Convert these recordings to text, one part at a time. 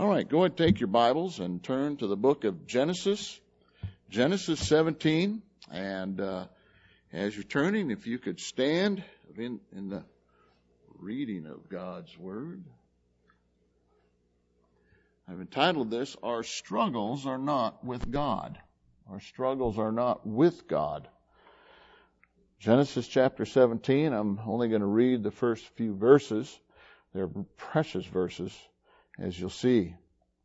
All right, go ahead and take your Bibles and turn to the book of Genesis, Genesis 17. And as you're turning, if you could stand in the reading of God's Word. I've entitled this, Our Struggles Are Not With God. Our struggles are not with God. Genesis chapter 17, I'm only going to read the first few verses. They're precious verses, as you'll see.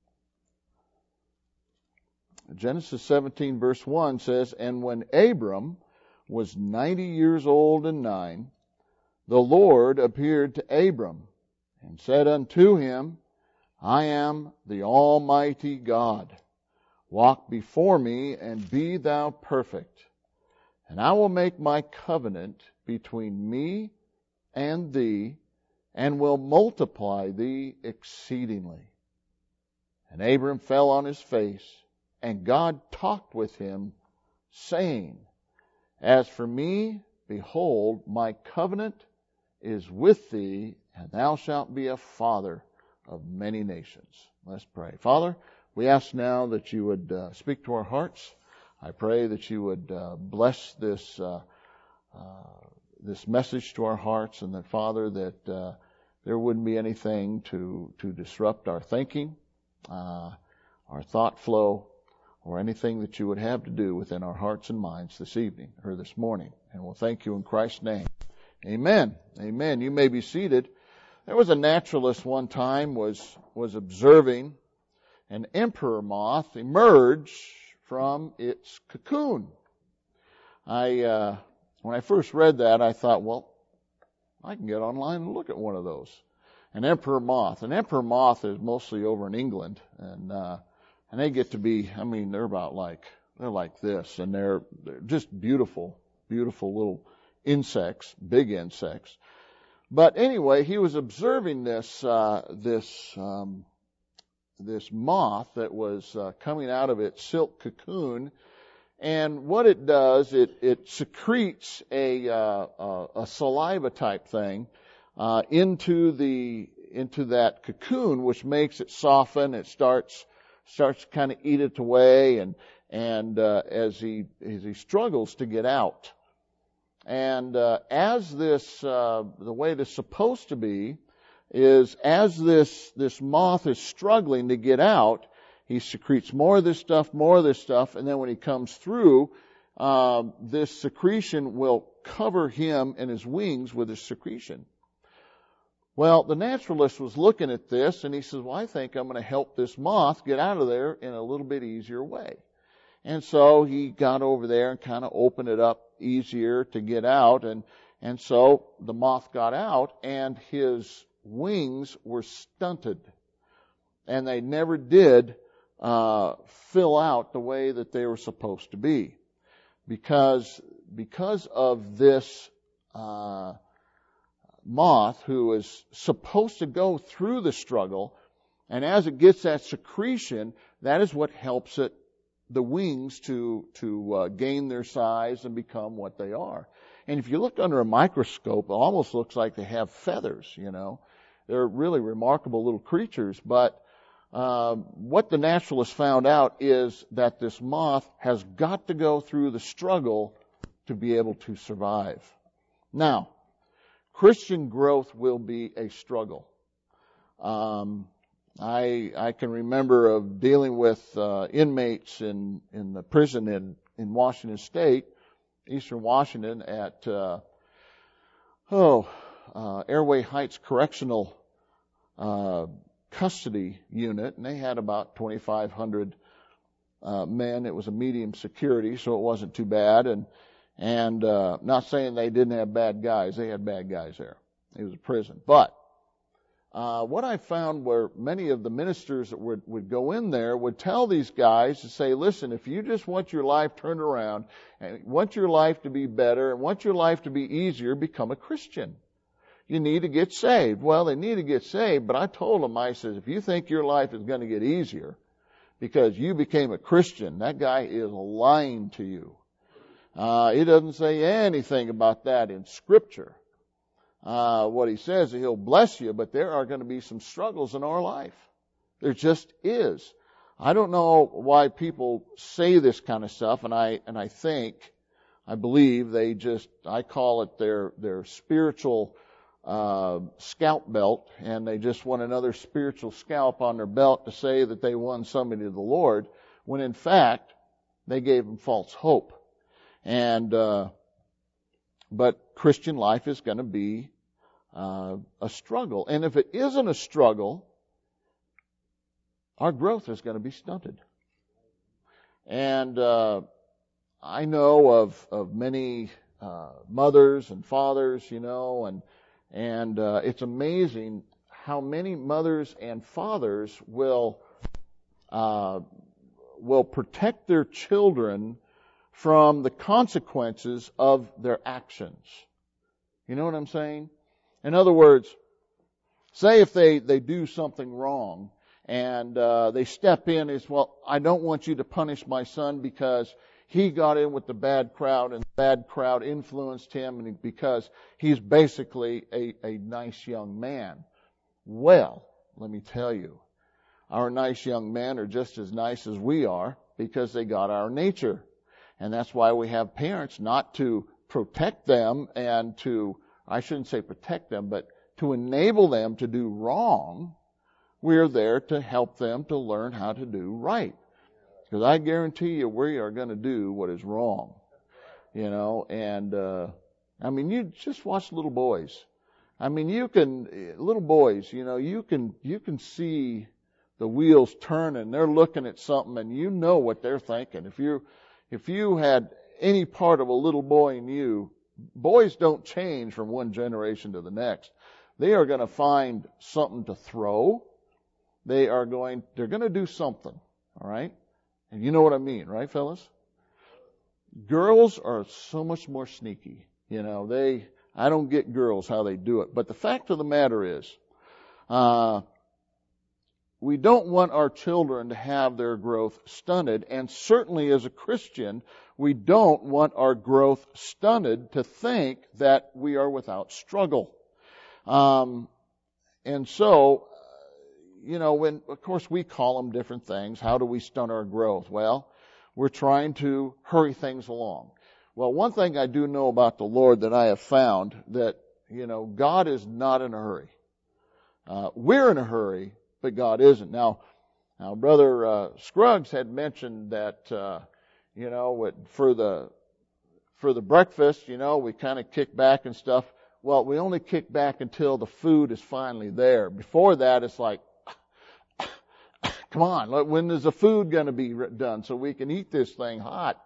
Genesis 17 verse 1 says, And when Abram was 90 years old and 9, the Lord appeared to Abram and said unto him, I am the Almighty God. Walk before me and be thou perfect. And I will make my covenant between me and thee, and will multiply thee exceedingly. And Abram fell on his face, and God talked with him, saying, As for me, behold, my covenant is with thee, and thou shalt be a father of many nations. Let's pray. Father, we ask now that you would speak to our hearts. I pray that you would bless this message to our hearts, and that, Father, that there wouldn't be anything to disrupt our thinking, our thought flow, or anything that you would have to do within our hearts and minds this evening or this morning. And we'll thank you in Christ's name. Amen. Amen. You may be seated. There was a naturalist one time was observing an emperor moth emerge from its cocoon. When I first read that, I thought, well, I can get online and look at one of those. An emperor moth. An emperor moth is mostly over in England, and they get to be, they're like this, and they're just beautiful, beautiful little insects, big insects. But anyway, he was observing this moth that was coming out of its silk cocoon, and what it does, it secretes a saliva type thing into that cocoon, which makes it soften. It starts to kind of eat it away, and as he struggles to get out. And as this, the way it is supposed to be, is as this moth is struggling to get out, he secretes more of this stuff, and then when he comes through, this secretion will cover him and his wings with his secretion. Well, the naturalist was looking at this, and he says, well, I think I'm going to help this moth get out of there in a little bit easier way. And so he got over there and kind of opened it up easier to get out, and so the moth got out, and his wings were stunted, and they never did fill out the way that they were supposed to be, because of this moth, who is supposed to go through the struggle, and as it gets that secretion, that is what helps it, the wings, to gain their size and become what they are. And if you look under a microscope, it almost looks like they have feathers, you know. They're really remarkable little creatures, but what the naturalist found out is that this moth has got to go through the struggle to be able to survive. Now, Christian growth will be a struggle. I can remember of dealing with inmates in the prison in Washington State, Eastern Washington, at Airway Heights Correctional Custody Unit, and they had about 2,500 men. It was a medium security, so it wasn't too bad. And not saying they didn't have bad guys; they had bad guys there. It was a prison, but what I found were many of the ministers that would go in there would tell these guys to say, listen, if you just want your life turned around and want your life to be better and want your life to be easier, become a Christian. You need to get saved. Well, they need to get saved, but I told them, I said, if you think your life is going to get easier because you became a Christian, that guy is lying to you. He doesn't say anything about that in Scripture. What he says is he'll bless you, but there are going to be some struggles in our life. There just is. I don't know why people say this kind of stuff, and I believe I call it their spiritual scalp belt, and they just want another spiritual scalp on their belt to say that they won somebody to the Lord, when in fact they gave them false hope. And but Christian life is going to be a struggle, and if it isn't a struggle, our growth is going to be stunted. And I know of many mothers and fathers, and it's amazing how many mothers and fathers will protect their children from the consequences of their actions. You know what I'm saying? In other words, say if they do something wrong, and they step in as, well, I don't want you to punish my son because he got in with the bad crowd and the bad crowd influenced him, and because he's basically a nice young man. Well, let me tell you, our nice young men are just as nice as we are because they got our nature. And that's why we have parents, not to protect them and I shouldn't say protect them, but to enable them to do wrong. We're there to help them to learn how to do right. Because I guarantee you we are going to do what is wrong. And you just watch little boys. Little boys, you can see the wheels turning. They're looking at something and you know what they're thinking. If you had any part of a little boy in you, boys don't change from one generation to the next. They are going to find something to throw. They're going to do something, all right? And you know what I mean, right, fellas? Girls are so much more sneaky. I don't get girls how they do it. But the fact of the matter is, we don't want our children to have their growth stunted, and certainly as a Christian, we don't want our growth stunted to think that we are without struggle. And so, when, of course, we call them different things. How do we stunt our growth? Well, we're trying to hurry things along. Well, one thing I do know about the Lord that I have found, that, God is not in a hurry. We're in a hurry, but God isn't. Now Brother Scruggs had mentioned that, for the breakfast, we kind of kick back and stuff. Well, we only kick back until the food is finally there. Before that, it's like, come on, when is the food going to be done so we can eat this thing hot,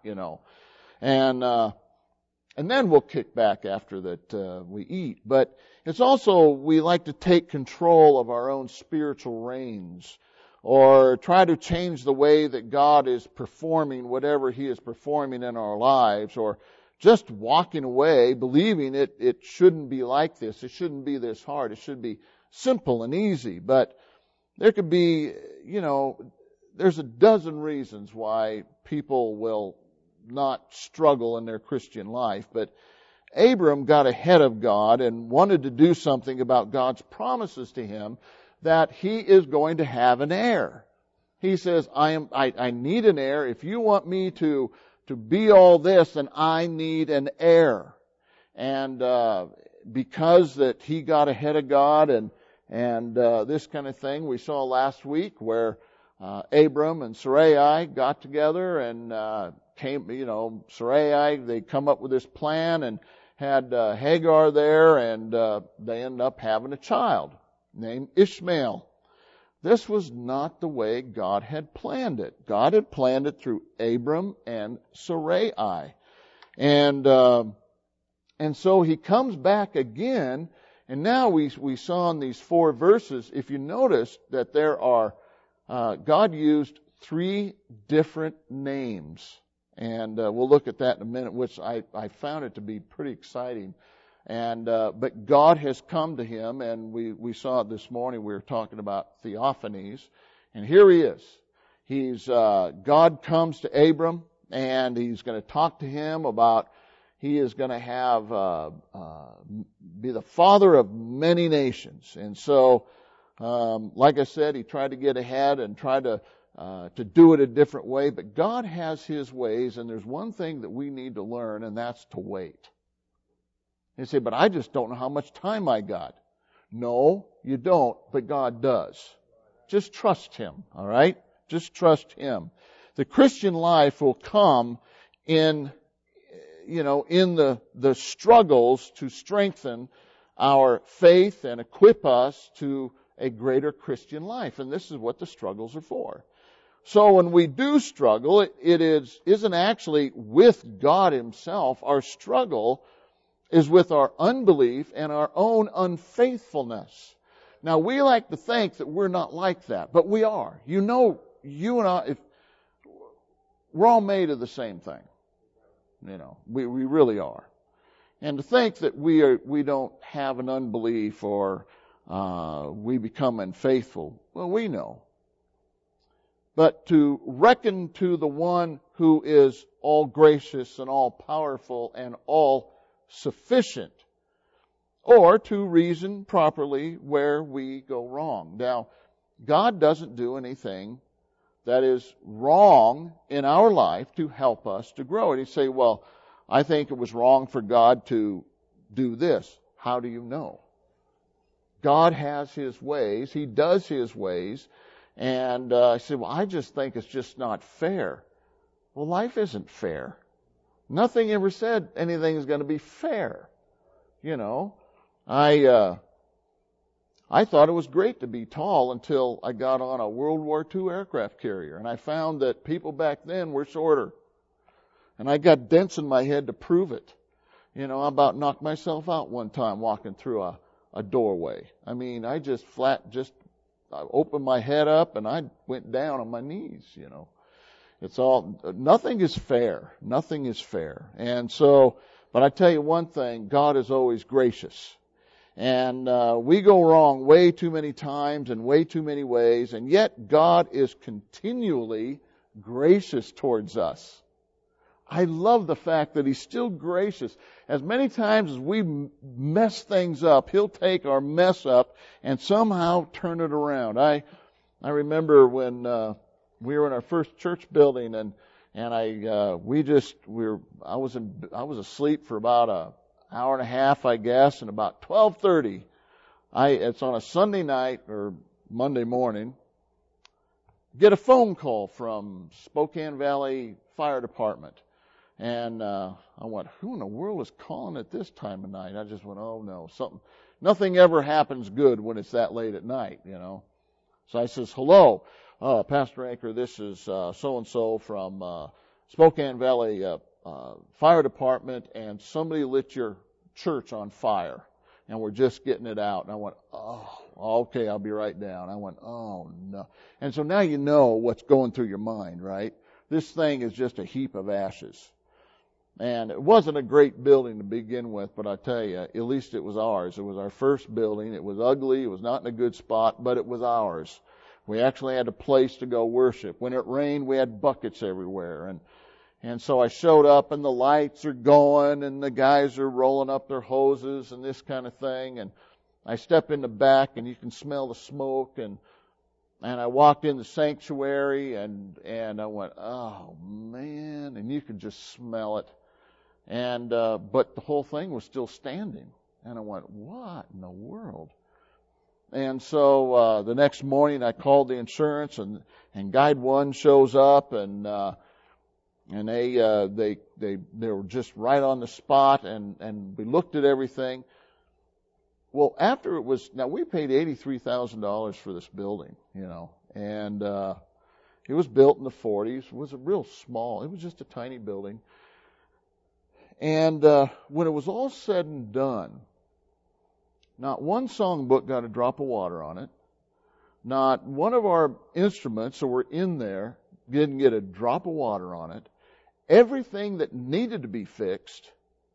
And then we'll kick back after that we eat. But it's also, we like to take control of our own spiritual reins, or try to change the way that God is performing whatever He is performing in our lives, or just walking away believing it shouldn't be like this. It shouldn't be this hard. It should be simple and easy. But there could be, there's a dozen reasons why people will not struggle in their Christian life. But Abram got ahead of God and wanted to do something about God's promises to him, that he is going to have an heir. He says, I need an heir. If you want me to be all this, then I need an heir. And because that he got ahead of God and this kind of thing, we saw last week where Abram and Sarai got together and Sarai, they come up with this plan and had Hagar there, and they ended up having a child named Ishmael. This was not the way God had planned it. God had planned it through Abram and Sarai. And so he comes back again, and now we saw in these 4 verses, if you notice that there are, God used 3 different names. And we'll look at that in a minute, which I found it to be pretty exciting. And but God has come to him, and we saw it this morning. We were talking about theophanies, and here he is. God comes to Abram, and he's going to talk to him about he is going to have be the father of many nations. And so Like I said, he tried to get ahead and tried to do it a different way. But God has His ways, and there's one thing that we need to learn, and that's to wait. You say, but I just don't know how much time I got. No, you don't, but God does. Just trust Him, all right? Just trust Him. The Christian life will come in the struggles to strengthen our faith and equip us to a greater Christian life. And this is what the struggles are for. So when we do struggle, it isn't actually with God Himself. Our struggle is with our unbelief and our own unfaithfulness. Now, we like to think that we're not like that, but we are. You and I, we're all made of the same thing. We really are. And to think that we don't have an unbelief or we become unfaithful, well, we know. But to reckon to the one who is all gracious and all powerful and all sufficient, or to reason properly where we go wrong. Now, God doesn't do anything that is wrong in our life to help us to grow. And you say, well, I think it was wrong for God to do this. How do you know? God has His ways. He does His ways. And I said, well, I just think it's just not fair. Well, life isn't fair. Nothing ever said anything is going to be fair. I thought it was great to be tall until I got on a World War II aircraft carrier. And I found that people back then were shorter. And I got dents in my head to prove it. I about knocked myself out one time walking through a doorway. I mean, I opened my head up and I went down on my knees, nothing is fair. Nothing is fair. And so, but I tell you one thing, God is always gracious. And we go wrong way too many times in way too many ways, and yet God is continually gracious towards us. I love the fact that He's still gracious. As many times as we mess things up, He'll take our mess up and somehow turn it around. I remember when we were in our first church building, and I was asleep for about an hour and a half, I guess, and about 12:30, it's on a Sunday night or Monday morning, get a phone call from Spokane Valley Fire Department. And I went, who in the world is calling at this time of night? I just went, oh no, nothing ever happens good when it's that late at night, So I says, hello, Pastor Anchor, this is so-and-so from Spokane Valley Fire Department, and somebody lit your church on fire, and we're just getting it out. And I went, oh, okay, I'll be right down. I went, oh no. And so now you know what's going through your mind, right? This thing is just a heap of ashes. And it wasn't a great building to begin with, but I tell you, at least it was ours. It was our first building. It was ugly. It was not in a good spot, but it was ours. We actually had a place to go worship. When it rained, we had buckets everywhere. And so I showed up, and the lights are going, and the guys are rolling up their hoses and this kind of thing. And I step in the back, and you can smell the smoke. And I walked in the sanctuary, and I went, oh man! And you could just smell it. And but the whole thing was still standing. And I went, what in the world? And so the next morning, I called the insurance, and Guide One shows up, and they were just right on the spot, and we looked at everything. Well, after it was, now we paid $83,000 for this building, and it was built in the 40s. It was a real small, it was just a tiny building. And when it was all said and done, not one songbook got a drop of water on it. Not one of our instruments that were in there didn't get a drop of water on it. Everything that needed to be fixed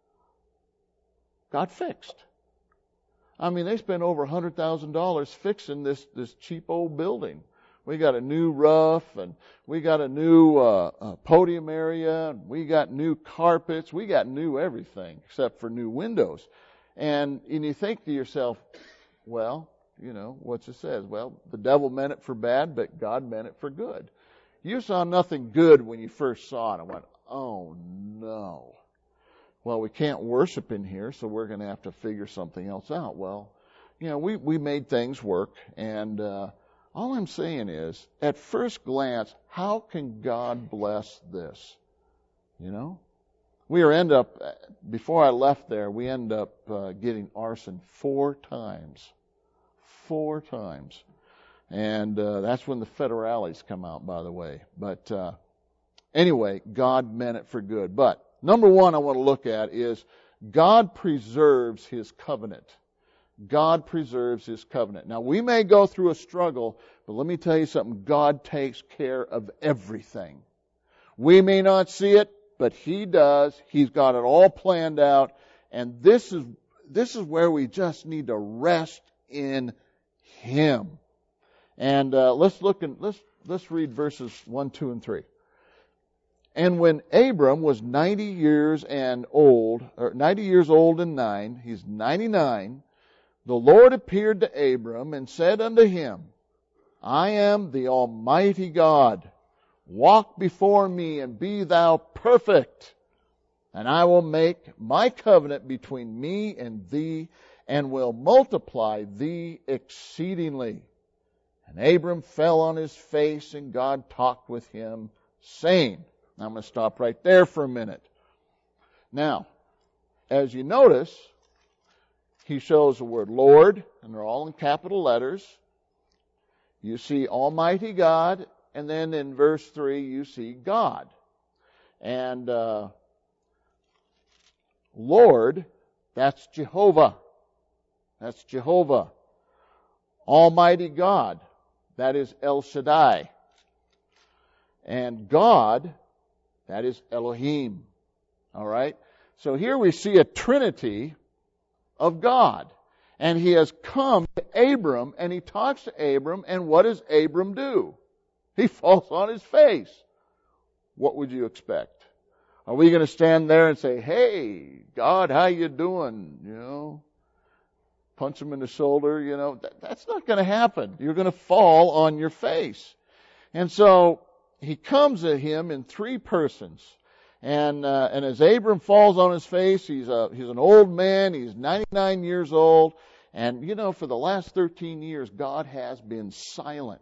got fixed. I mean, they spent over $100,000 fixing this cheap old building. We got a new roof, and we got a new podium area, and we got new carpets. We got new everything except for new windows. And you think to yourself, well, what's it says? Well, the devil meant it for bad, but God meant it for good. You saw nothing good when you first saw it. I went, oh no. Well, we can't worship in here, so we're going to have to figure something else out. Well, we made things work, and all I'm saying is, at first glance, how can God bless this? Before I left there, we end up getting arson 4 times. 4 times. And that's when the federales come out, by the way. But anyway, God meant it for good. But number one I want to look at is God preserves His covenant. God preserves His covenant. Now, we may go through a struggle, but let me tell you something. God takes care of everything. We may not see it, but He does. He's got it all planned out. And this is where we just need to rest in Him. And let's read verses 1, 2, and 3. And when Abram was 90 years old and 9, he's 99, the Lord appeared to Abram and said unto him, I am the Almighty God. Walk before me and be thou perfect. And I will make my covenant between me and thee, and will multiply thee exceedingly. And Abram fell on his face, and God talked with him, saying, now I'm going to stop right there for a minute. Now, as you notice, he shows the word Lord, and they're all in capital letters. You see Almighty God, and then in verse 3 you see God. And Lord, that's Jehovah. That's Jehovah. Almighty God, that is El Shaddai. And God, that is Elohim. All right? So here we see a trinity of God. And He has come to Abram, and He talks to Abram, and what does Abram do? He falls on his face. What would you expect? Are we going to stand there and say, hey, God, how you doing? Punch him in the shoulder, that's not going to happen. You're going to fall on your face. And so He comes at him in 3 persons. And as Abram falls on his face, he's an old man, he's 99 years old. And for the last 13 years, God has been silent.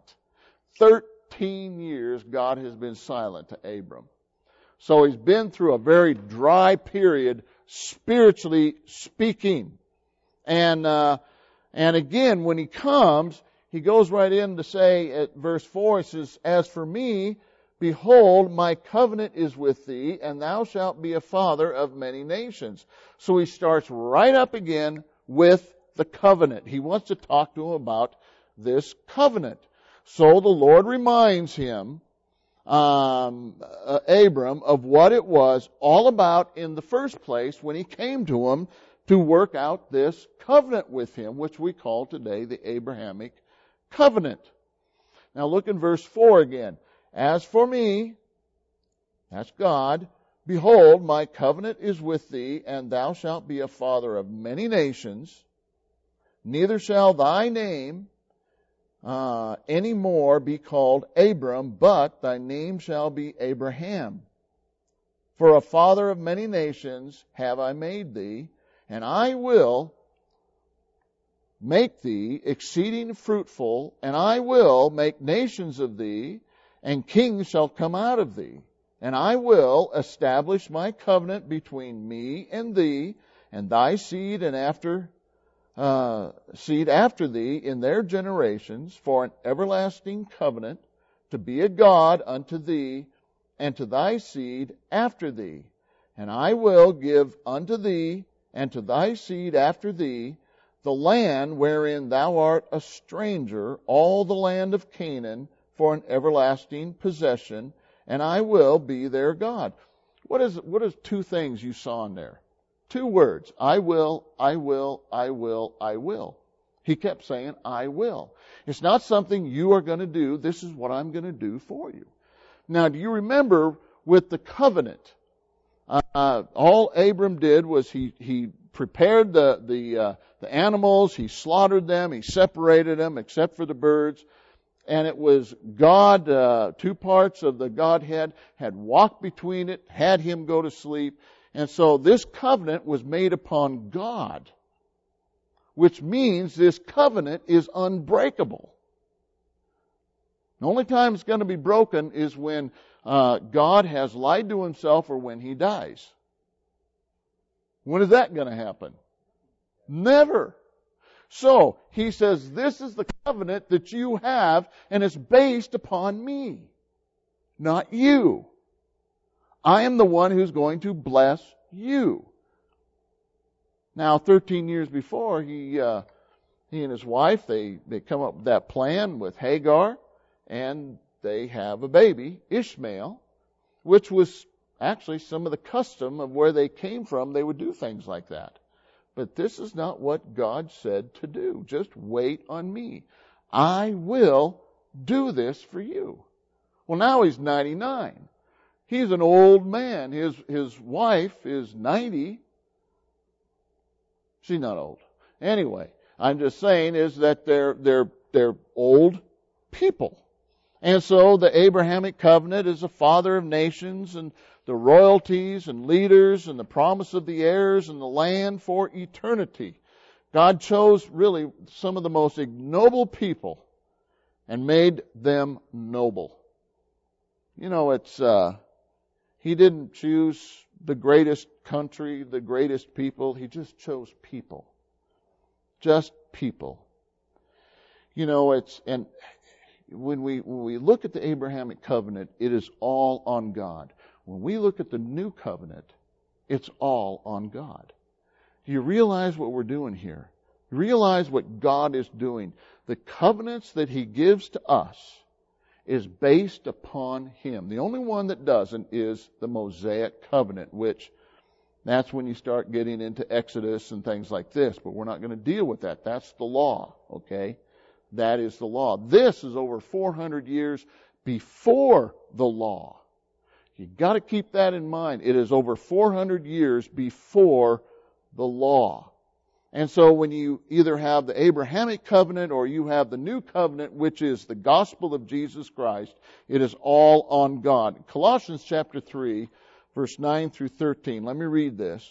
13 years God has been silent to Abram. So he's been through a very dry period, spiritually speaking. And again, when he comes, he goes right in to say at verse 4, he says, as for me, behold, my covenant is with thee, and thou shalt be a father of many nations. So he starts right up again with the covenant. He wants to talk to him about this covenant. So the Lord reminds him, Abram, of what it was all about in the first place when he came to him to work out this covenant with him, which we call today the Abrahamic covenant. Now look in verse 4 again. As for me, that's God, behold, my covenant is with thee, and thou shalt be a father of many nations. Neither shall thy name any more be called Abram, but thy name shall be Abraham. For a father of many nations have I made thee, and I will make thee exceeding fruitful, and I will make nations of thee, and kings shall come out of thee. And I will establish my covenant between me and thee, and thy seed and seed after thee in their generations, for an everlasting covenant, to be a God unto thee, and to thy seed after thee. And I will give unto thee, and to thy seed after thee, the land wherein thou art a stranger, all the land of Canaan, for an everlasting possession, and I will be their God. What is 2 things you saw in there? 2 words. I will, I will, I will, I will. He kept saying, I will. It's not something you are going to do. This is what I'm going to do for you. Now, do you remember with the covenant, all Abram did was he prepared the animals. He slaughtered them. He separated them, except for the birds. And it was God, two parts of the Godhead had walked between it, had him go to sleep. And so this covenant was made upon God, which means this covenant is unbreakable. The only time it's going to be broken is when God has lied to himself or when he dies. When is that going to happen? Never. So, he says, this is the covenant that you have, and it's based upon me, not you. I am the one who's going to bless you. Now, 13 years before, he and his wife, they come up with that plan with Hagar, and they have a baby, Ishmael, which was actually some of the custom of where they came from. They would do things like that. But this is not what God said to do. Just wait on me. I will do this for you. Well, now he's 99. He's an old man. His wife is 90. She's not old. Anyway, I'm just saying is that they're old people. And so the Abrahamic covenant is the father of nations and the royalties and leaders and the promise of the heirs and the land for eternity. God chose really some of the most ignoble people and made them noble. You know, He didn't choose the greatest country, the greatest people. He just chose people. Just people. You know, and when we look at the Abrahamic covenant, it is all on God. When we look at the new covenant, it's all on God. Do you realize what we're doing here? You realize what God is doing? The covenants that He gives to us is based upon Him. The only one that doesn't is the Mosaic covenant, which that's when you start getting into Exodus and things like this. But we're not going to deal with that. That's the law, okay? That is the law. This is over 400 years before the law. You've got to keep that in mind. It is over 400 years before the law. And so when you either have the Abrahamic covenant or you have the new covenant, which is the gospel of Jesus Christ, it is all on God. Colossians chapter 3, verse 9 through 13. Let me read this.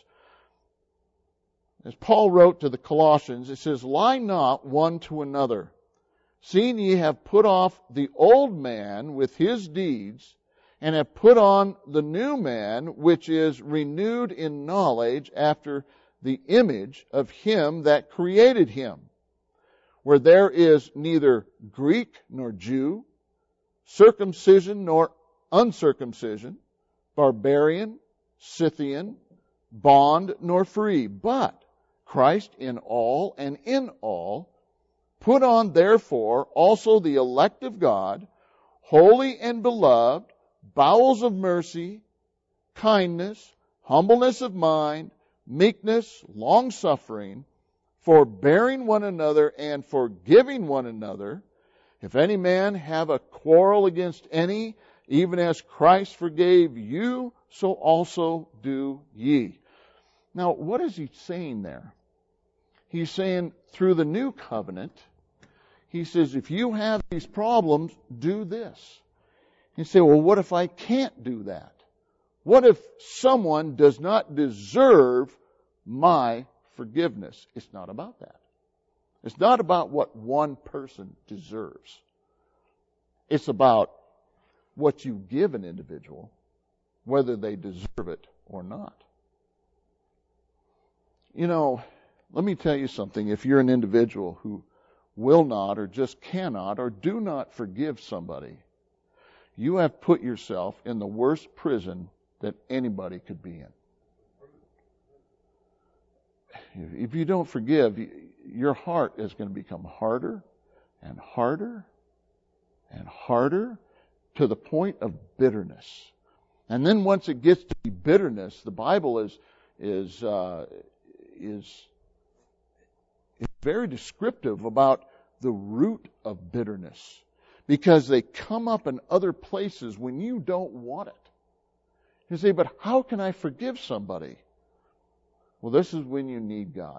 As Paul wrote to the Colossians, it says, "Lie not one to another, seeing ye have put off the old man with his deeds, and have put on the new man, which is renewed in knowledge after the image of him that created him, where there is neither Greek nor Jew, circumcision nor uncircumcision, barbarian, Scythian, bond nor free, but Christ in all and in all. Put on therefore also the elect of God, holy and beloved, bowels of mercy, kindness, humbleness of mind, meekness, long-suffering, forbearing one another and forgiving one another. If any man have a quarrel against any, even as Christ forgave you, so also do ye." Now, what is he saying there? He's saying through the new covenant, he says, if you have these problems, do this. You say, well, what if I can't do that? What if someone does not deserve my forgiveness? It's not about that. It's not about what one person deserves. It's about what you give an individual, whether they deserve it or not. You know, let me tell you something. If you're an individual who will not or just cannot or do not forgive somebody, you have put yourself in the worst prison that anybody could be in. If you don't forgive, your heart is going to become harder and harder and harder to the point of bitterness. And then once it gets to be bitterness, the Bible is very descriptive about the root of bitterness, because they come up in other places when you don't want it. You say, but how can I forgive somebody? Well, this is when you need God.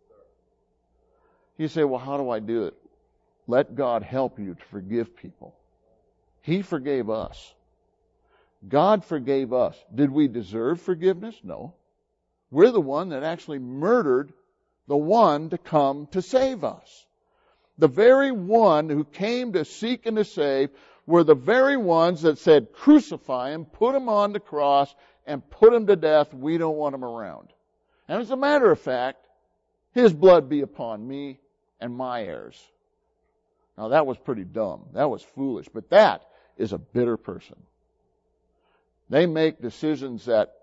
You say, well, how do I do it? Let God help you to forgive people. He forgave us. God forgave us. Did we deserve forgiveness? No. We're the one that actually murdered the one to come to save us. The very one who came to seek and to save were the very ones that said, crucify him, put him on the cross, and put him to death. We don't want him around. And as a matter of fact, his blood be upon me and my heirs. Now that was pretty dumb. That was foolish. But that is a bitter person. They make decisions that,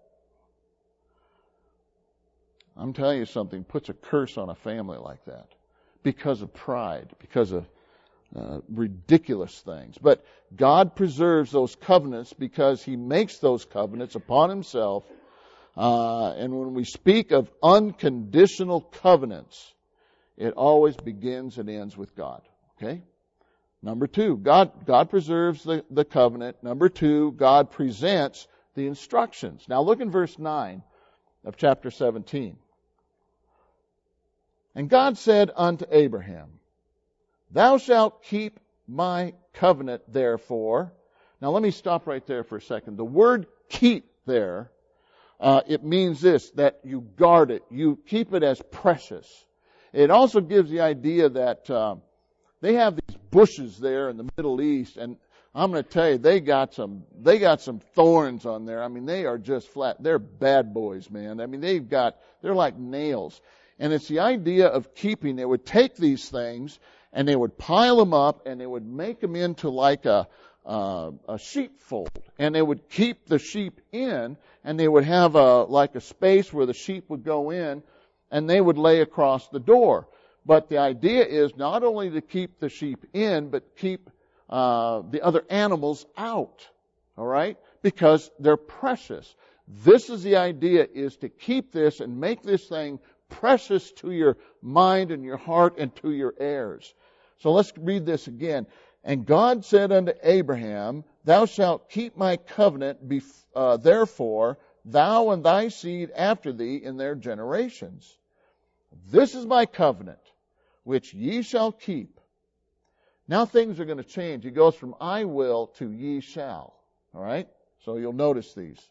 I'm telling you something, puts a curse on a family like that. Because of pride, because of ridiculous things. But God preserves those covenants because He makes those covenants upon Himself. And when we speak of unconditional covenants, it always begins and ends with God. Okay? Number two, God preserves the covenant. Number two, God presents the instructions. Now look in verse 9 of chapter 17. And God said unto Abraham, Thou shalt keep my covenant, therefore. Now let me stop right there for a second. The word keep there, it means this, that you guard it. You keep it as precious. It also gives the idea that they have these bushes there in the Middle East, and I'm going to tell you, they got some thorns on there. I mean, they are just flat. They're bad boys, man. I mean, they're like nails. And it's the idea of keeping. They would take these things and they would pile them up and they would make them into like a sheepfold. And they would keep the sheep in, and they would have like a space where the sheep would go in, and they would lay across the door. But the idea is not only to keep the sheep in, but keep the other animals out. All right? Because they're precious. This is the idea, is to keep this and make this thing precious to your mind and your heart and to your heirs. So let's read this again. And God said unto Abraham, Thou shalt keep my covenant, therefore, thou and thy seed after thee in their generations. This is my covenant, which ye shall keep. Now things are going to change. It goes from I will to ye shall. All right? So you'll notice these.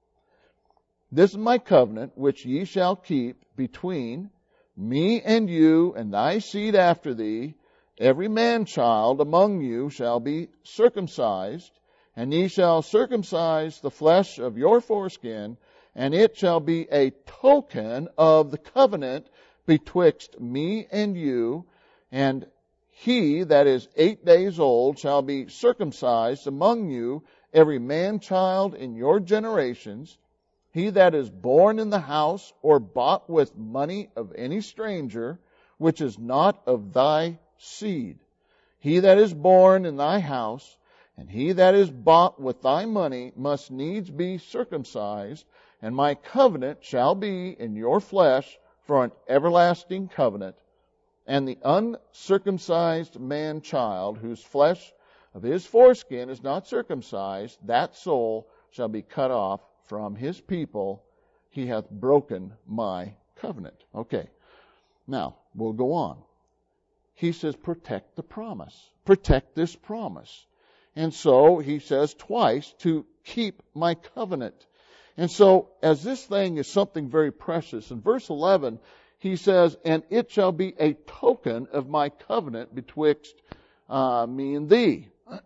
This is my covenant, which ye shall keep between me and you and thy seed after thee. Every man-child among you shall be circumcised, and ye shall circumcise the flesh of your foreskin, and it shall be a token of the covenant betwixt me and you. And he that is 8 days old shall be circumcised among you, every man-child in your generations. He that is born in the house or bought with money of any stranger, which is not of thy seed. He that is born in thy house, and he that is bought with thy money, must needs be circumcised, and my covenant shall be in your flesh for an everlasting covenant. And the uncircumcised man-child, whose flesh of his foreskin is not circumcised, that soul shall be cut off from his people. He hath broken my covenant. Okay. Now, we'll go on. He says, protect the promise. Protect this promise. And so, he says twice, to keep my covenant. And so, as this thing is something very precious, in verse 11, he says, and it shall be a token of my covenant betwixt me and thee.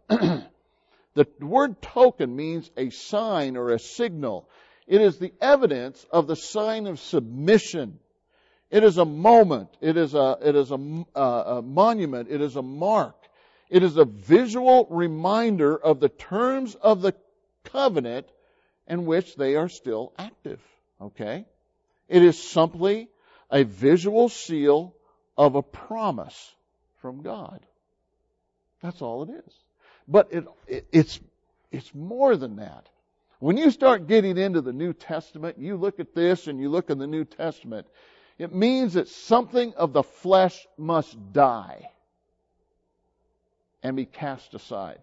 The word token means a sign or a signal. It is the evidence of the sign of submission. It is a moment. It is a monument. It is a mark. It is a visual reminder of the terms of the covenant in which they are still active. Okay? It is simply a visual seal of a promise from God. That's all it is. But it's more than that. When you start getting into the New Testament, you look at this and you look in the New Testament, it means that something of the flesh must die and be cast aside.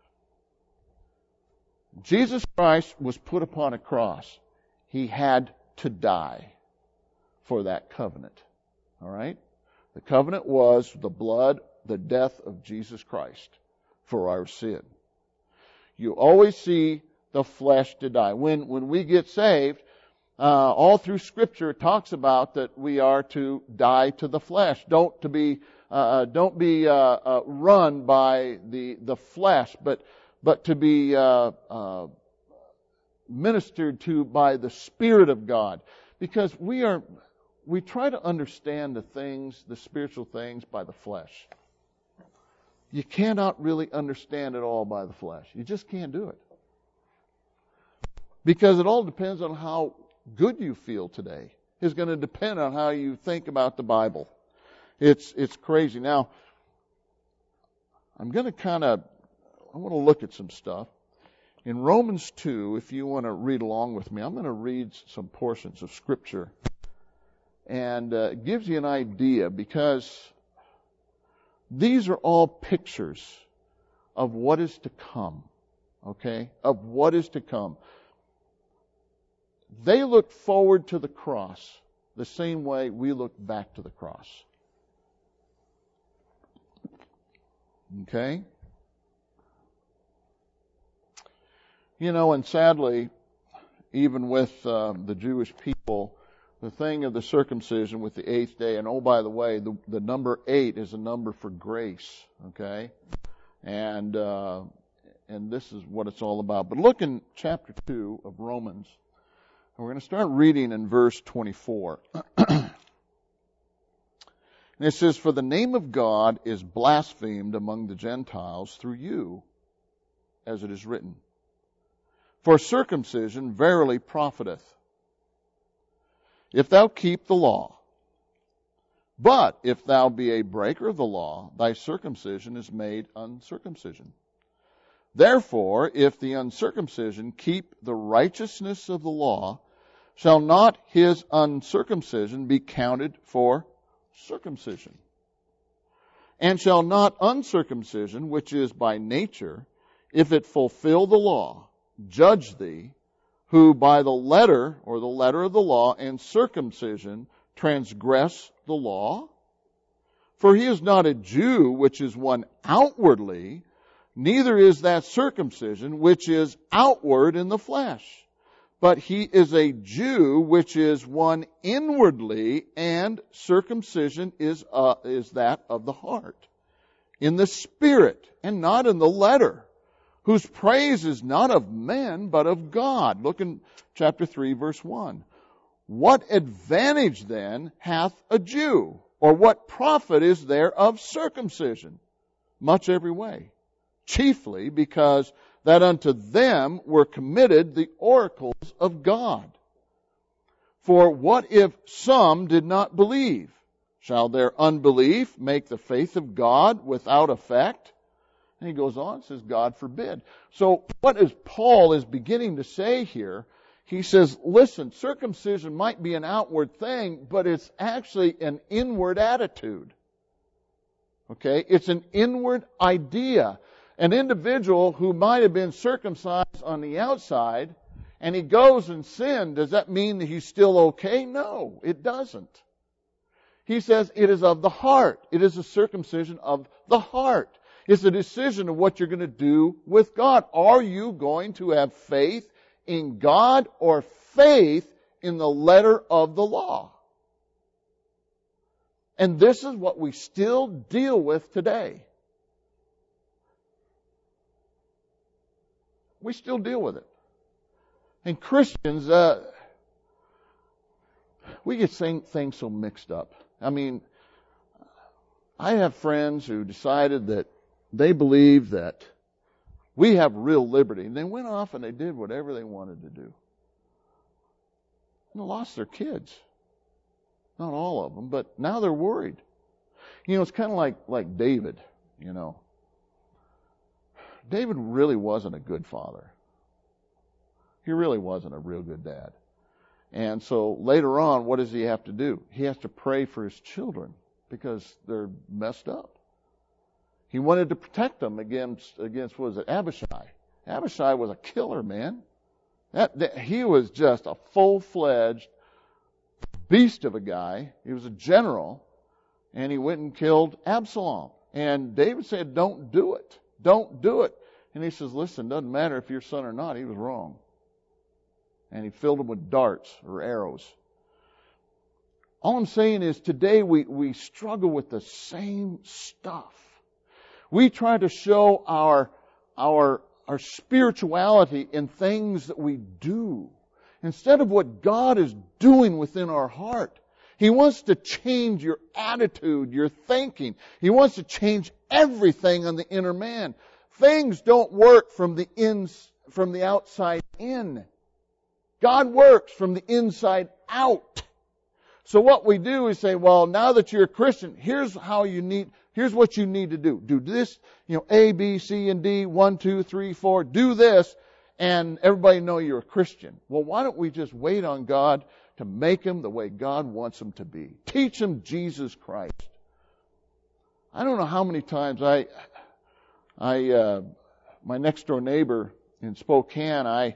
Jesus Christ was put upon a cross. He had to die for that covenant. All right? The covenant was the blood, the death of Jesus Christ for our sin. You always see the flesh to die. When we get saved, all through Scripture it talks about that we are to die to the flesh. Don't be run by the flesh, but to be ministered to by the Spirit of God, because we try to understand the spiritual things by the flesh. You cannot really understand it all by the flesh. You just can't do it. Because it all depends on how good you feel today. It's going to depend on how you think about the Bible. It's crazy. Now, I want to look at some stuff. In Romans 2, if you want to read along with me, I'm going to read some portions of Scripture. And it gives you an idea, because these are all pictures of what is to come. Okay? Of what is to come. They look forward to the cross the same way we look back to the cross. Okay? And sadly, even with the Jewish people, the thing of the circumcision with the 8th day, and oh, by the way, the number 8 is a number for grace, okay? And this is what it's all about. But look in chapter 2 of Romans. We're going to start reading in verse 24. And it says, "For the name of God is blasphemed among the Gentiles through you, as it is written. For circumcision verily profiteth, if thou keep the law. But if thou be a breaker of the law, thy circumcision is made uncircumcision. Therefore, if the uncircumcision keep the righteousness of the law, shall not his uncircumcision be counted for circumcision? And shall not uncircumcision, which is by nature, if it fulfill the law, judge thee, who by the letter, or the letter of the law, and circumcision transgress the law? For he is not a Jew, which is one outwardly, neither is that circumcision, which is outward in the flesh. But he is a Jew, which is one inwardly, and circumcision is that of the heart, in the spirit, and not in the letter, whose praise is not of men, but of God." Look in chapter 3, verse 1. "What advantage then hath a Jew? Or what profit is there of circumcision? Much every way. Chiefly because that unto them were committed the oracles of God. For what if some did not believe? Shall their unbelief make the faith of God without effect?" And he goes on and says, "God forbid." So what is Paul is beginning to say here? He says, listen, circumcision might be an outward thing, but it's actually an inward attitude. Okay? It's an inward idea. An individual who might have been circumcised on the outside, and he goes and sins, does that mean that he's still okay? No, it doesn't. He says it is of the heart. It is a circumcision of the heart. It's a decision of what you're going to do with God. Are you going to have faith in God or faith in the letter of the law? And this is what we still deal with today. We still deal with it. And Christians, we get things so mixed up. I mean, I have friends who decided that they believe that we have real liberty. And they went off and they did whatever they wanted to do. And they lost their kids. Not all of them, but now they're worried. It's kind of like David, David really wasn't a good father. He really wasn't a real good dad. And so later on, what does he have to do? He has to pray for his children because they're messed up. He wanted to protect them against what was it, Abishai. Abishai was a killer, man. He was just a full-fledged beast of a guy. He was a general, and he went and killed Absalom. And David said, don't do it. Don't do it. And he says, listen, doesn't matter if you're son or not. He was wrong. And he filled him with darts or arrows. All I'm saying is today we struggle with the same stuff. We try to show our spirituality in things that we do instead of what God is doing within our heart. He wants to change your attitude, your thinking. He wants to change everything on the inner man. Things don't work from the outside in. God works from the inside out. So what we do is say, well, now that you're a Christian, here's what you need to do. Do this, A, B, C, and D, 1, 2, 3, 4, do this, and everybody know you're a Christian. Well, why don't we just wait on God to make them the way God wants them to be? Teach them Jesus Christ. I don't know how many times my next door neighbor in Spokane, I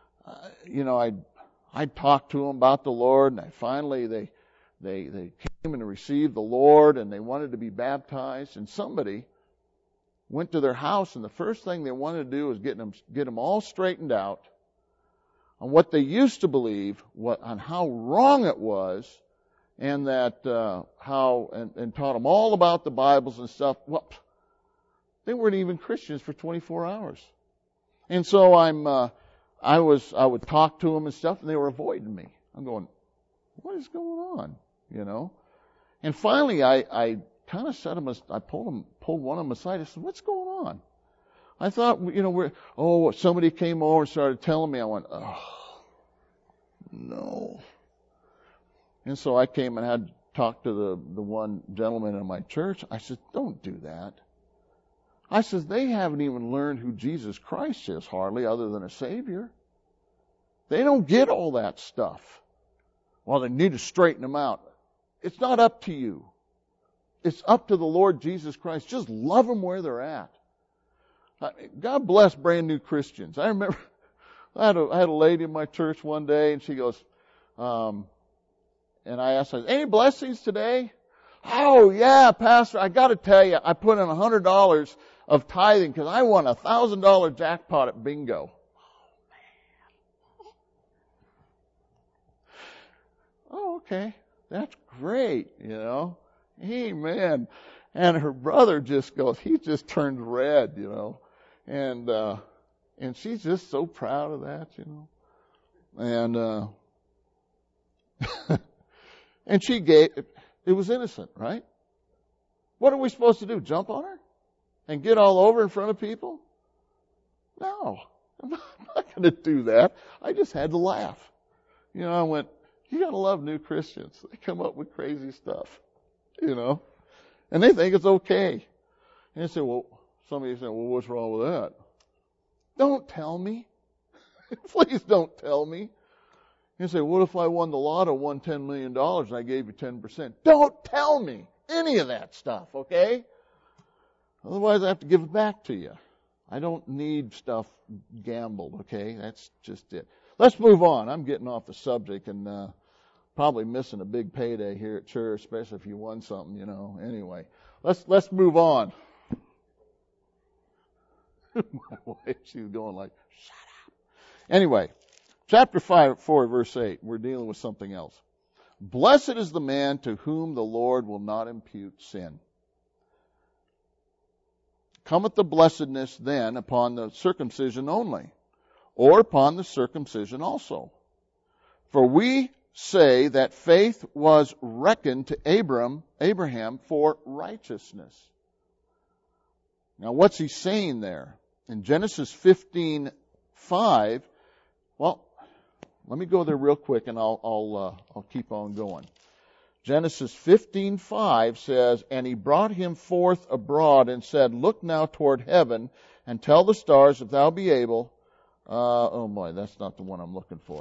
talked to them about the Lord, and finally they came and received the Lord, and they wanted to be baptized, and somebody went to their house, and the first thing they wanted to do was get them all straightened out on what they used to believe, on how wrong it was, and that and taught them all about the Bibles and stuff. Well, they weren't even Christians for 24 hours, and so I would talk to them and stuff, and they were avoiding me. I'm going, what is going on? And finally, I kind of said to them, I pulled one of them aside. I said, what's going on? I thought, somebody came over and started telling me. I went, oh, no. And so I came and had to talk to the one gentleman in my church. I said, don't do that. I said, they haven't even learned who Jesus Christ is hardly, other than a Savior. They don't get all that stuff. Well, they need to straighten them out. It's not up to you. It's up to the Lord Jesus Christ. Just love them where they're at. God bless brand new Christians. I remember I had a lady in my church one day, and she goes, and I asked her, any blessings today? Oh, yeah, Pastor, I got to tell you, I put in $100 of tithing because I won a $1,000 jackpot at bingo. Oh, okay. That's great, Amen. And her brother he just turned red, and she's just so proud of that, And, and she it was innocent, right? What are we supposed to do? Jump on her? And get all over in front of people? No. I'm not going to do that. I just had to laugh. I went, you got to love new Christians. They come up with crazy stuff, and they think it's okay. And they say, somebody said, what's wrong with that? Don't tell me. Please don't tell me. You say, what if I won the lotto, won $10 million, and I gave you 10%? Don't tell me any of that stuff, okay? Otherwise, I have to give it back to you. I don't need stuff gambled, okay? That's just it. Let's move on. I'm getting off the subject and probably missing a big payday here at church, especially if you won something, Anyway, let's move on. My wife, she's going like, shut up. Anyway, chapter 4, verse 8, we're dealing with something else. Blessed is the man to whom the Lord will not impute sin. Cometh the blessedness then upon the circumcision only, or upon the circumcision also. For we say that faith was reckoned to Abraham for righteousness. Now what's he saying there? In Genesis 15:5, well, let me go there real quick and I'll keep on going. Genesis 15:5 says, and he brought him forth abroad and said, look now toward heaven and tell the stars if thou be able. Oh boy, that's not the one I'm looking for.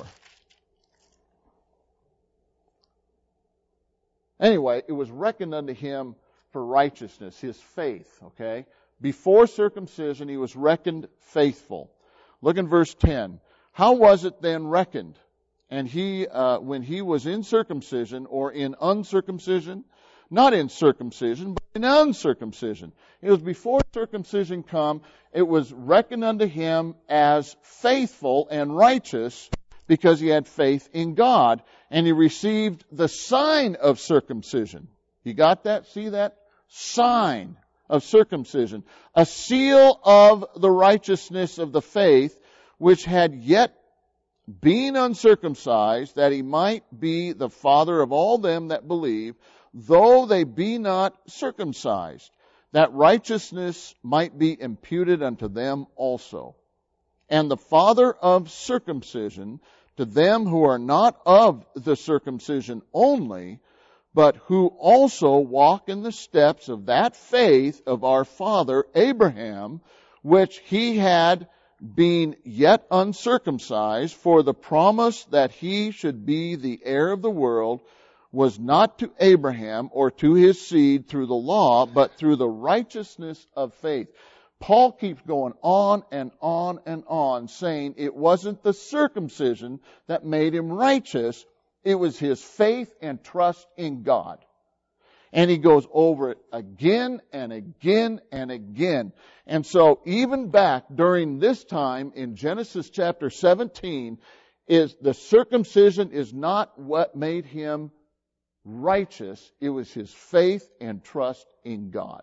Anyway, it was reckoned unto him for righteousness, his faith, okay? Before circumcision, he was reckoned faithful. Look in verse 10. How was it then reckoned? and when he was in circumcision or in uncircumcision, not in circumcision, but in uncircumcision. It was before circumcision come, it was reckoned unto him as faithful and righteous because he had faith in God, and he received the sign of circumcision. You got that? See that? Sign of circumcision. A seal of the righteousness of the faith, which had yet been uncircumcised, that he might be the father of all them that believe, though they be not circumcised, that righteousness might be imputed unto them also. And the father of circumcision to them who are not of the circumcision only, but who also walk in the steps of that faith of our father Abraham, which he had been yet uncircumcised, for the promise that he should be the heir of the world was not to Abraham or to his seed through the law, but through the righteousness of faith. Paul keeps going on and on and on, saying it wasn't the circumcision that made him righteous, it was his faith and trust in God. And he goes over it again and again and again. And so even back during this time in Genesis chapter 17, is the circumcision is not what made him righteous. It was his faith and trust in God.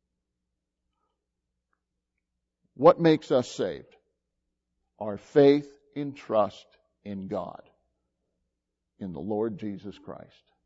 What makes us saved? Our faith and trust in God, in the Lord Jesus Christ.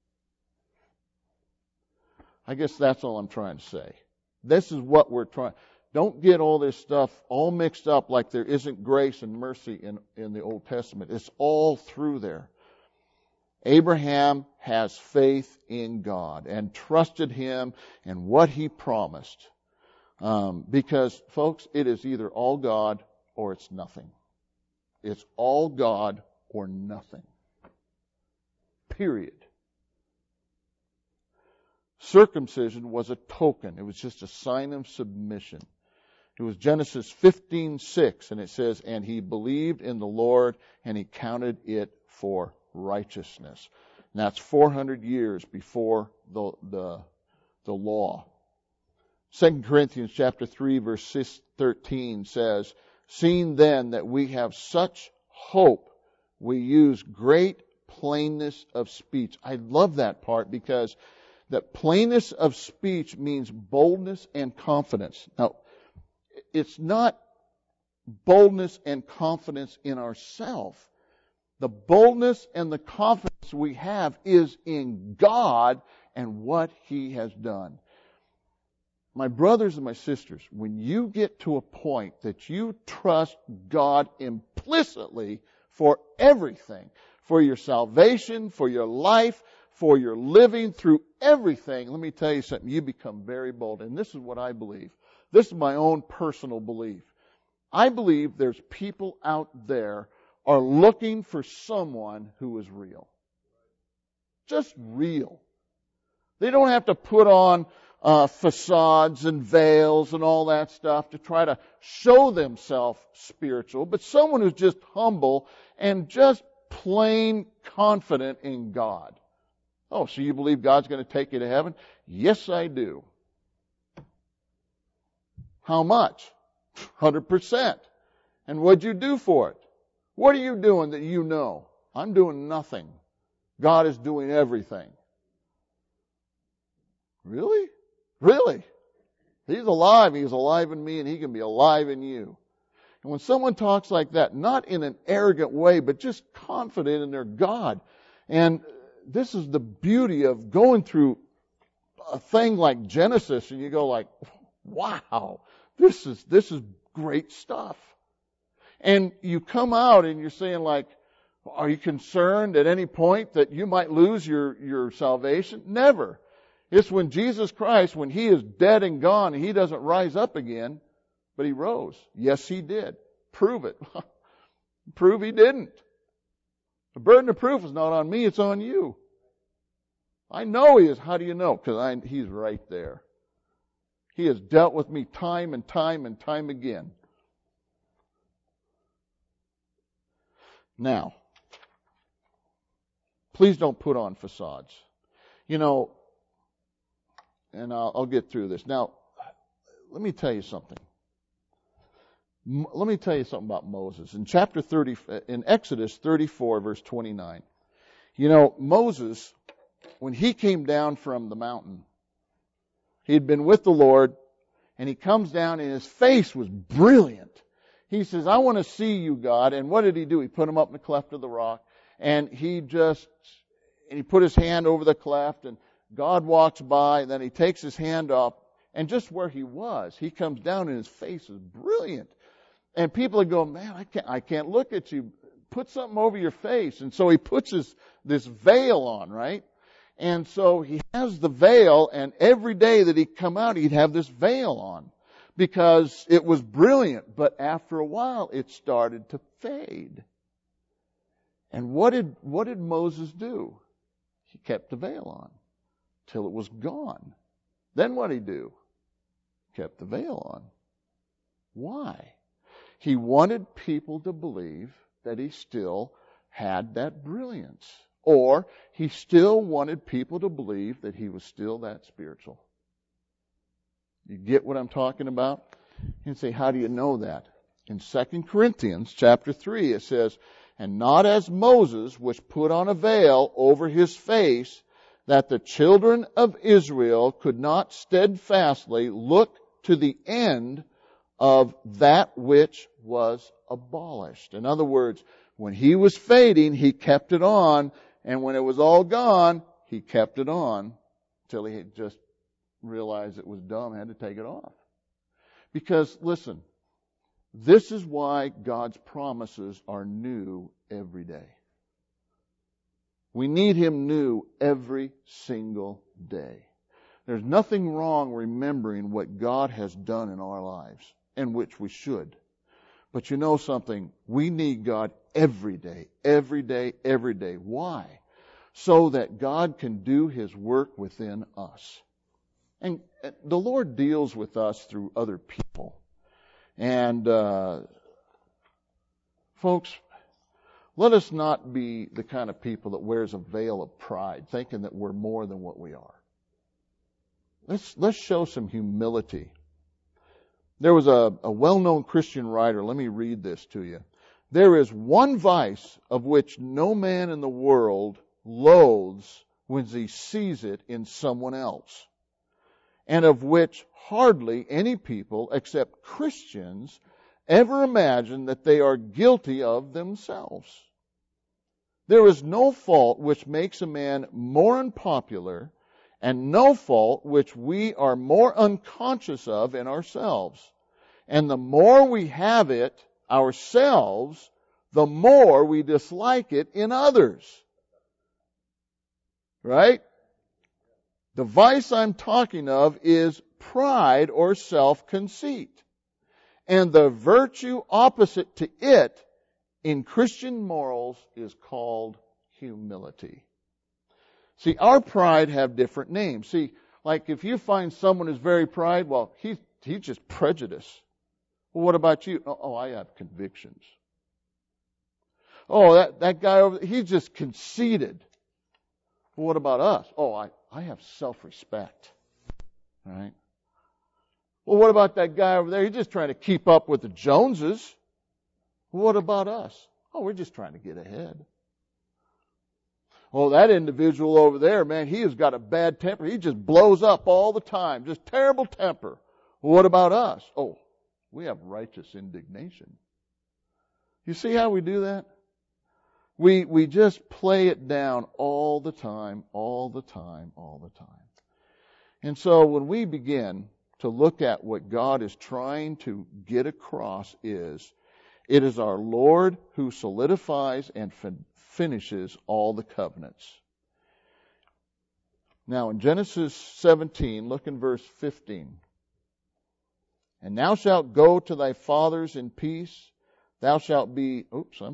I guess that's all I'm trying to say. This is what we're trying. Don't get all this stuff all mixed up like there isn't grace and mercy in the Old Testament. It's all through there. Abraham has faith in God and trusted Him and what He promised. Because, folks, it is either all God or it's nothing. It's all God or nothing. Period. Circumcision was a token. It was just a sign of submission. It was Genesis 15:6, and it says, "And he believed in the Lord, and he counted it for righteousness." And that's 400 years before the law. 2 Corinthians chapter 3, verse 13 says, "Seeing then that we have such hope, we use great plainness of speech." I love that part because that plainness of speech means boldness and confidence. Now, it's not boldness and confidence in ourselves. The boldness and the confidence we have is in God and what He has done. My brothers and my sisters, when you get to a point that you trust God implicitly for everything, for your salvation, for your life, for your living, through everything, let me tell you something, you become very bold. And this is what I believe. This is my own personal belief. I believe there's people out there are looking for someone who is real. Just real. They don't have to put on facades and veils and all that stuff to try to show themselves spiritual, but someone who's just humble and just plain confident in God. Oh, so you believe God's going to take you to heaven? Yes, I do. How much? 100%. And what'd you do for it? What are you doing that you know? I'm doing nothing. God is doing everything. Really? Really? He's alive. He's alive in me, and He can be alive in you. And when someone talks like that, not in an arrogant way, but just confident in their God. And this is the beauty of going through a thing like Genesis, and you go like, wow, this is great stuff. And you come out and you're saying like, are you concerned at any point that you might lose your salvation? Never. It's when Jesus Christ, when He is dead and gone and He doesn't rise up again, but He rose. Yes, He did. Prove it. Prove He didn't. The burden of proof is not on me, it's on you. I know He is. How do you know? Because He's right there. He has dealt with me time and time and time again. Now, Please don't put on facades. You know, and I'll get through this. Now, let me tell you something. Let me tell you something about Moses. In Exodus 34, verse 29, you know, Moses, when he came down from the mountain, he had been with the Lord, and he comes down, and his face was brilliant. He says, I want to see you, God. And what did he do? He put him up in the cleft of the rock, and he put his hand over the cleft, and God walks by, and then he takes his hand off, and just where he was, he comes down, and his face is brilliant. And people are going, man, I can't look at you. Put something over your face. And so he puts this veil on, right? And so he has the veil, and every day that he'd come out, he'd have this veil on because it was brilliant. But after a while, it started to fade. And what did Moses do? He kept the veil on till it was gone. Then what did he do? Kept the veil on. Why? He wanted people to believe that he still had that brilliance. Or he still wanted people to believe that he was still that spiritual. You get what I'm talking about? You say, how do you know that? In 2 Corinthians chapter 3, it says, and not as Moses, which put on a veil over his face, that the children of Israel could not steadfastly look to the end of that which was abolished. In other words, when he was fading, he kept it on, and when it was all gone, he kept it on till he had just realized it was dumb and had to take it off. Because, listen, this is why God's promises are new every day. We need him new every single day. There's nothing wrong remembering what God has done in our lives, and which we should. But you know something? We need God every day, every day, every day. Why? So that God can do his work within us. And the Lord deals with us through other people. And folks, let us not be the kind of people that wears a veil of pride, thinking that we're more than what we are. Let's show some humility. There was a well-known Christian writer. Let me read this to you. There is one vice of which no man in the world loathes when he sees it in someone else, and of which hardly any people except Christians ever imagine that they are guilty of themselves. There is no fault which makes a man more unpopular, and no fault which we are more unconscious of in ourselves. And the more we have it ourselves, the more we dislike it in others. Right? The vice I'm talking of is pride or self-conceit. And the virtue opposite to it in Christian morals is called humility. See, our pride have different names. See, like if you find someone who's very pride, well, he's just prejudice. Well, what about you? Oh, I have convictions. Oh, that guy over there, he's just conceited. Well, what about us? Oh, I have self-respect. Right? Well, what about that guy over there? He's just trying to keep up with the Joneses. Well, what about us? Oh, we're just trying to get ahead. Oh, that individual over there, man, he has got a bad temper. He just blows up all the time. Just terrible temper. Well, what about us? Oh, we have righteous indignation. You see how we do that? We just play it down all the time, all the time, all the time. And so when we begin to look at what God is trying to get across it is our Lord who solidifies and finishes all the covenants. Now in Genesis 17, look in verse 15. And thou shalt go to thy fathers in peace. Thou shalt be,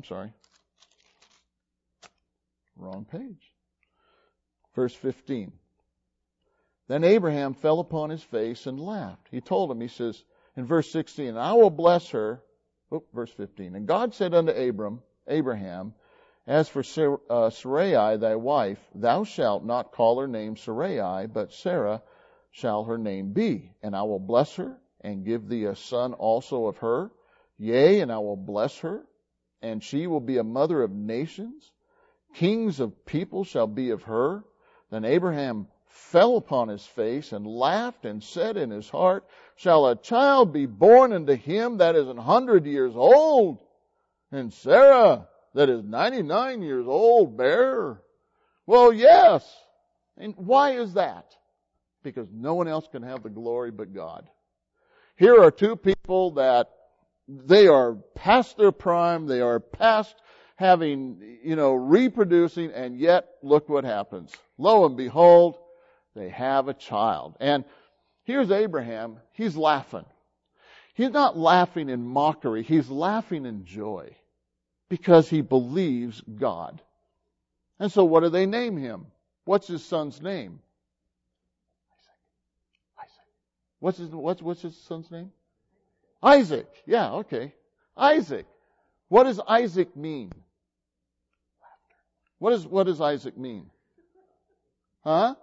wrong page. Verse 15. Then Abraham fell upon his face and laughed. He told him, he says, in verse 16, I will bless her. Verse 15. And God said unto Abraham, As for Sarai, thy wife, thou shalt not call her name Sarai, but Sarah shall her name be. And I will bless her, and give thee a son also of her. Yea, and I will bless her, and she will be a mother of nations. Kings of people shall be of her. Then Abraham fell upon his face and laughed and said in his heart, shall a child be born unto him that is 100 years old? And Sarah, that is 99 years old, bear? Well, yes. And why is that? Because no one else can have the glory but God. Here are two people that they are past their prime, they are past having, reproducing, and yet look what happens. Lo and behold, they have a child. And here's Abraham, he's laughing. He's not laughing in mockery, he's laughing in joy because he believes God. And so what do they name him? What's his son's name? Isaac. What's his son's name? Isaac. Yeah, okay. Isaac. What does Isaac mean? What does Isaac mean? Huh?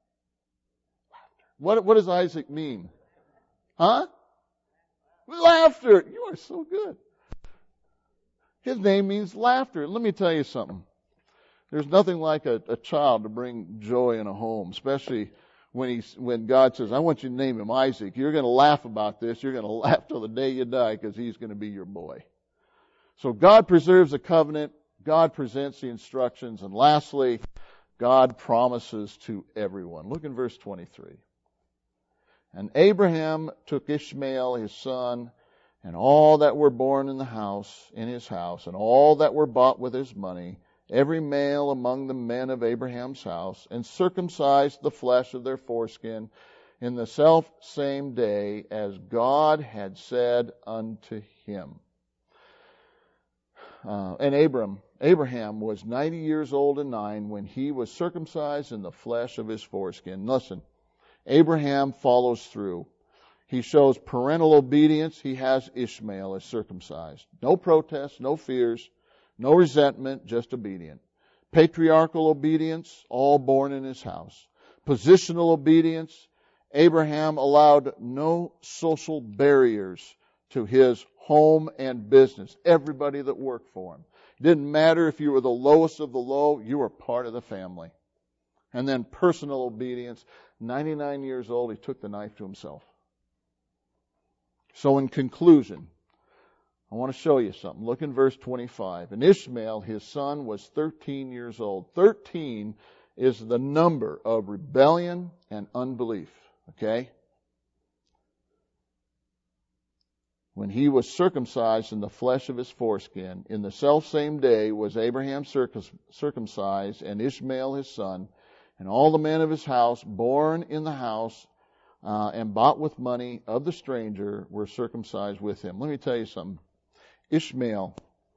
What does Isaac mean? Huh? Laughter. You are so good. His name means laughter. Let me tell you something. There's nothing like a child to bring joy in a home, especially when God says, I want you to name him Isaac. You're going to laugh about this. You're going to laugh till the day you die because he's going to be your boy. So God preserves the covenant. God presents the instructions. And lastly, God promises to everyone. Look in verse 23. And Abraham took Ishmael his son, and all that were born in his house, and all that were bought with his money, every male among the men of Abraham's house, and circumcised the flesh of their foreskin in the self same day as God had said unto him. And Abraham was 90 years old and 9 when he was circumcised in the flesh of his foreskin. Listen, Abraham follows through. He shows parental obedience. He has Ishmael as circumcised. No protests, no fears, no resentment, just obedient. Patriarchal obedience, all born in his house. Positional obedience. Abraham allowed no social barriers to his home and business. Everybody that worked for him. It didn't matter if you were the lowest of the low, you were part of the family. And then personal obedience. 99 years old, he took the knife to himself. So in conclusion, I want to show you something. Look in verse 25. And Ishmael, his son, was 13 years old. 13 is the number of rebellion and unbelief. Okay? When he was circumcised in the flesh of his foreskin, in the selfsame day was Abraham circumcised, and Ishmael his son, and all the men of his house, born in the house, and bought with money of the stranger, were circumcised with him. Let me tell you something. Ishmael,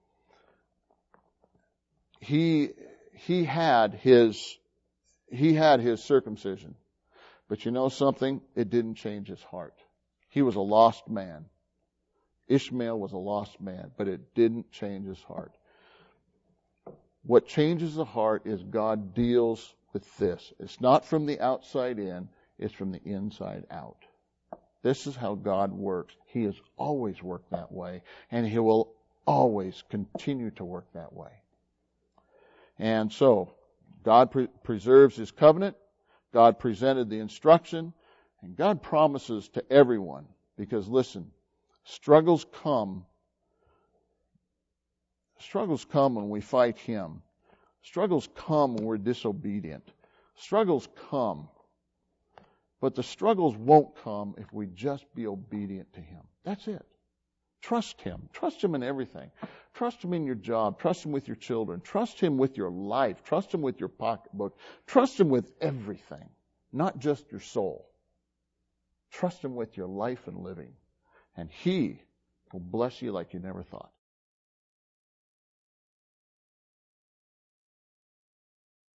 he had his circumcision. But you know something? It didn't change his heart. He was a lost man. Ishmael was a lost man, but it didn't change his heart. What changes the heart is God deals with this. It's not from the outside in, it's from the inside out. This is how God works. He has always worked that way, and He will always continue to work that way. And so, God preserves His covenant, God presented the instruction, and God promises to everyone, because listen, struggles come when we fight Him. Struggles come when we're disobedient. Struggles come. But the struggles won't come if we just be obedient to Him. That's it. Trust Him. Trust Him in everything. Trust Him in your job. Trust Him with your children. Trust Him with your life. Trust Him with your pocketbook. Trust Him with everything, not just your soul. Trust Him with your life and living. And He will bless you like you never thought.